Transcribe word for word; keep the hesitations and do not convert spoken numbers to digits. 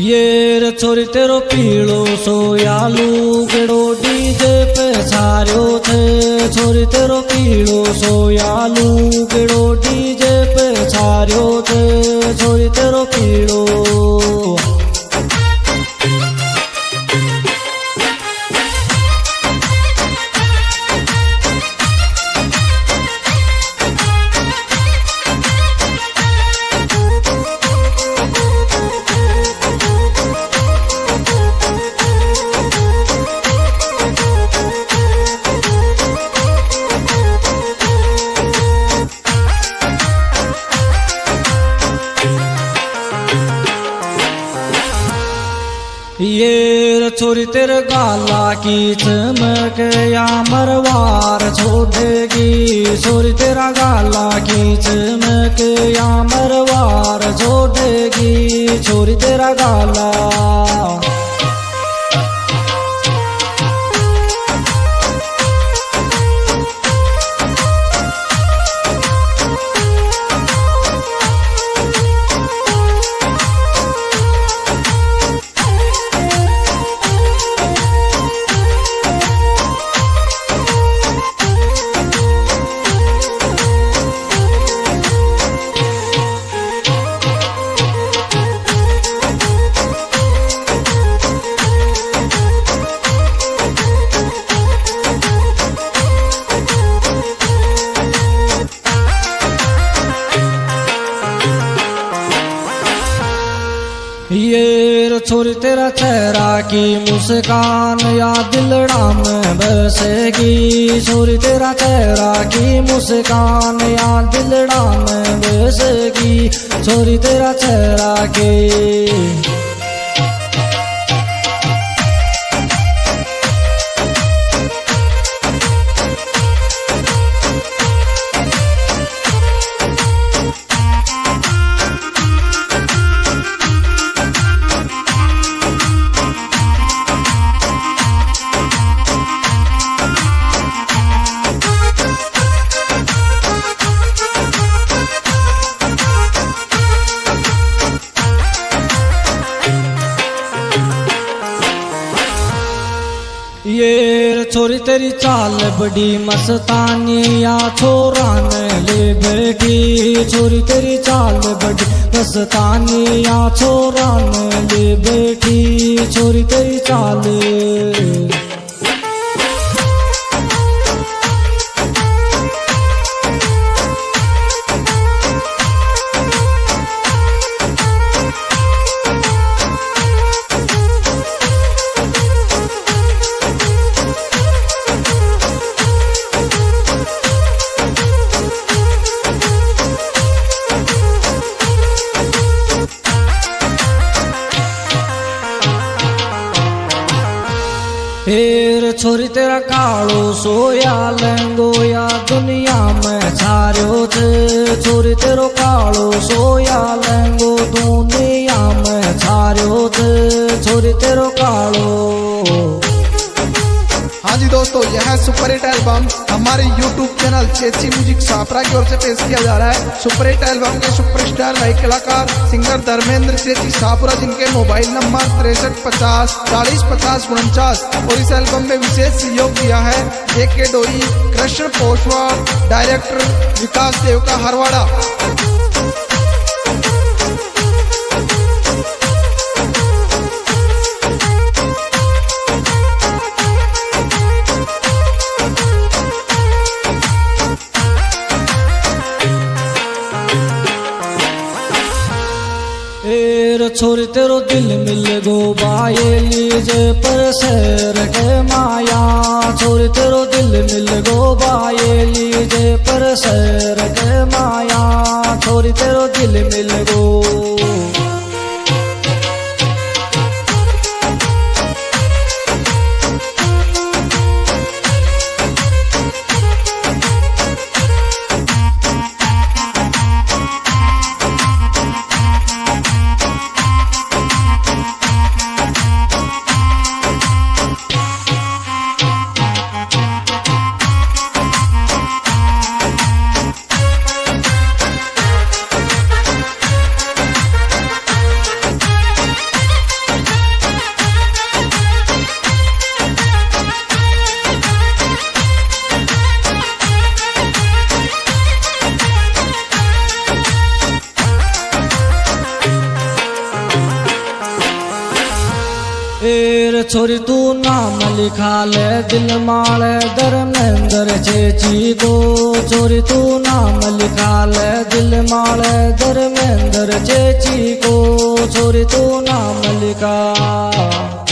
ये रे छोरी तेरो पीड़ो सोयालू गड़ो डीजे पे सारो थे। छोरी तेरो पीड़ो सोयालू गड़ो डीजे पे सारो थे। छोरी तेरो पीड़ो ये छोरी तेरे गाला की चमक या मरवार छोड़ेगी। छोरी तेरा गाला की चमक या मरवार छोड़ेगी। छोरी तेरा गाला ये छोरी तेरा चेहरा की मुस्कान या दिलड़ा में बसेगी। छोरी तेरा चेहरा की मुस्कान या दिलड़ा में बसेगी। छोरी तेरा चेहरा की ये छोरी तेरी चाल बड़ी मस्तानी या छोरा ने ले बैठी। छोरी तेरी चाल बड़ी मस्तानी या छोरा ने ले बैठी। छोरी तेरी चाल फिर छोरी तेरा कालो सोया लहंगो या दुनिया में छारो थे। छोरी तेरो कालो सोया लहंगो दुनिया में छारो थे। छोरी तेरो कालो। हाँ जी दोस्तों, यह सुपर हिट एल्बम हमारे YouTube channel Chechi music Shahpura की ओर से पेश किया जा रहा है। सुपर हिट एल्बम के सुपरस्टार भाई कलाकार सिंगर धर्मेंद्र चेची शाहपुरा, जिनके मोबाइल नंबर तिरसठ पचास चालीस पचास उनचास। और इस एल्बम में विशेष सहयोग दिया है ए के डोई, कृष्ण पोशवार, डायरेक्टर विकास देव का हरवाड़ा। छोरी तेरो दिल मिल गो बाये लीजे पर शेर के माया। छोरी तेरो दिल मिल गो बाये लीजे पर शेर के माया। छोरी तेरो दिल मिल गो। छोरी तू नाम लिखा ले दिल माले धर्मेंद्र चेची को। छोरी तू नाम लिखा ले दिल माले धर्मेंद्र चेची को। छोरी तू नाम लिखा।